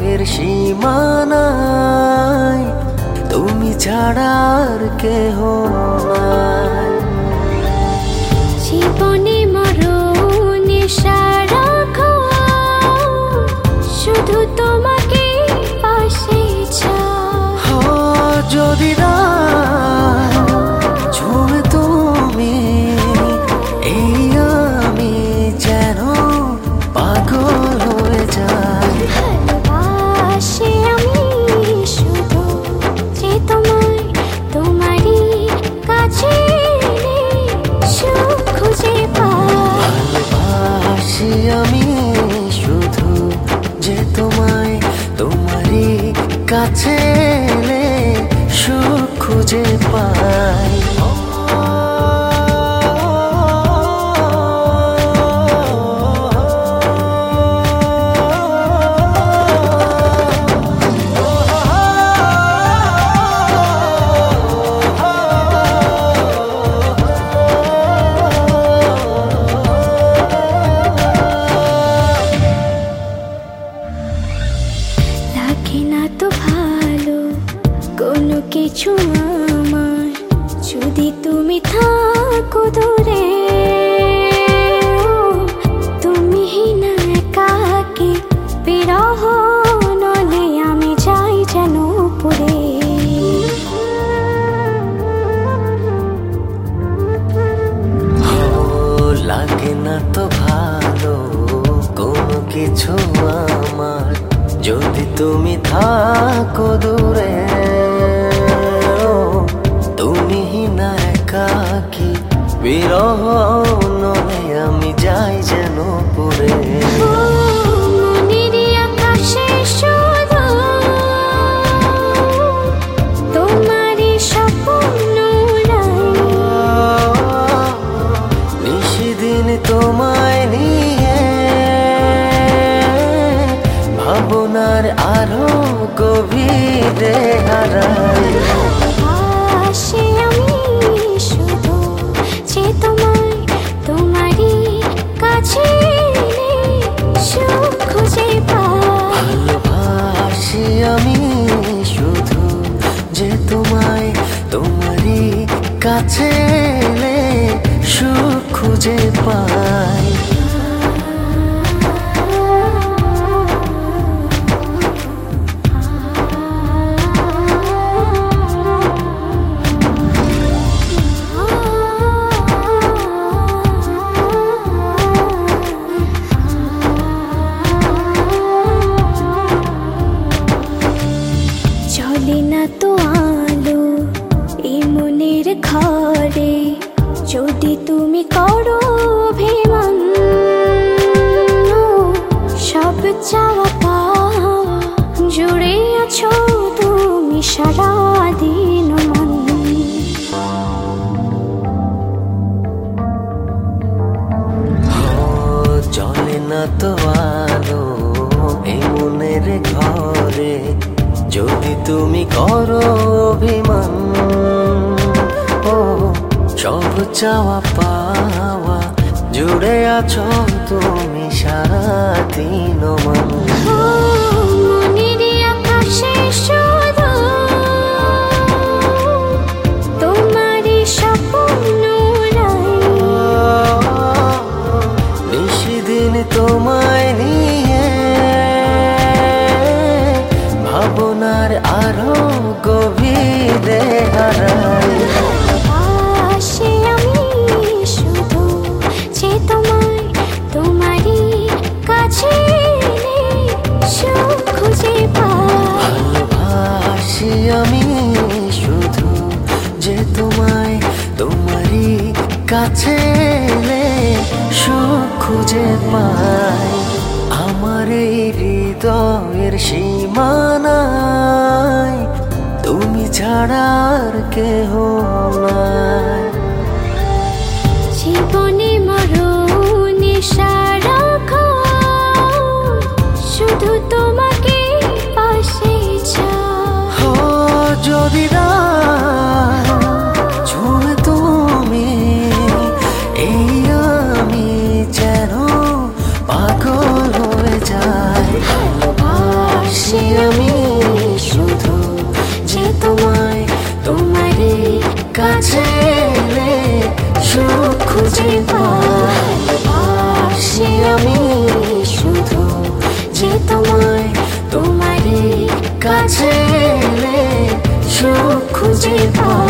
হৃদয়ের সীমানায় তুমি ছাড়া আর কেহ নাই। জীবনে মরণে সারাক্ষণ শুধু তোমাকে পাশে চাই। যদি ছুঁয়ে তুমি এই আমি যেন পাগল হয়ে যাই। ভালোবাসি আমি শুধু যে তোমায়, তোমারই কাছে সুখ খুঁজে পাই। ভালোবাসি আমি শুধু যে তোমায়, তোমারই কাছে সুখ খুঁজে পাই। লাগে না তো ভালো কোনো কিছু আমার, যদি তুমি থাকো দূরে। তুমি না একাকী বিরহ নলে আমি যাই যেন পুরে। লাগে না তো ভালো কোনো কিছু আমার, যদি তুমি থাকো দূরে। তুমি না একাকী বিরহ নলে আমি যাই যেন পুরে। মনেরই আকাশে শুধু তোমারই স্বপ্ন উড়াই। নিশিদিন তোমায় নিয়ে ভাবনার আরো গভীরে হারাই। ভালোবাসি আমি শুধু যে তোমায়, তোমারই কাছে সুখ খুঁজে পাই। ভালোবাসি আমি শুধু যে তোমায়, তোমারই কাছে সুখ খুঁজে পাই। চলে না তো আলো এই মনের ঘরে, যদি তুমি করো অভিমান। সব চাওয়া পাওয়া জুড়ে আছো তুমি সারাদিন মন। চলে না তো আলো এই মনের ঘরে, যদি তুমি করো অভিমান। সব চাওয়া পাওয়া জুড়ে আছো তুমি সারাদিন মন। মনেরই আকাশে শুধু তোমারই স্বপ্ন উড়াই। নিশিদিন তোমায় নিয়ে ভাবনার আরো গভীরে হারাই। ভালোবাসি আমি শুধু যে তোমায়, তোমারই কাছে সুখ খুঁজে পাই। ভালোবাসি আমি শুধু যে তোমায়, তোমারই কাছে সুখ খুঁজে পাই। আমার এই হৃদয়ের সীমানায় তুমি ছাড়া আর কেহ নাই। জীবনে মরণে সারাক্ষণ শুধু তোমাকে পাশে চাই। যদি ছুঁয়ে তুমি এই আমি যেন পাগল হয়ে যাই। ভালোবাসি ভালোবাসি আমি শুধু যে তোমায়, তোমারই কাছে এলে সুখ খুঁজে পাই। ভালোবাসি আমি শুধু যে তোমায়, তোমারই কাছে এলে সুখ খুঁজে পাই।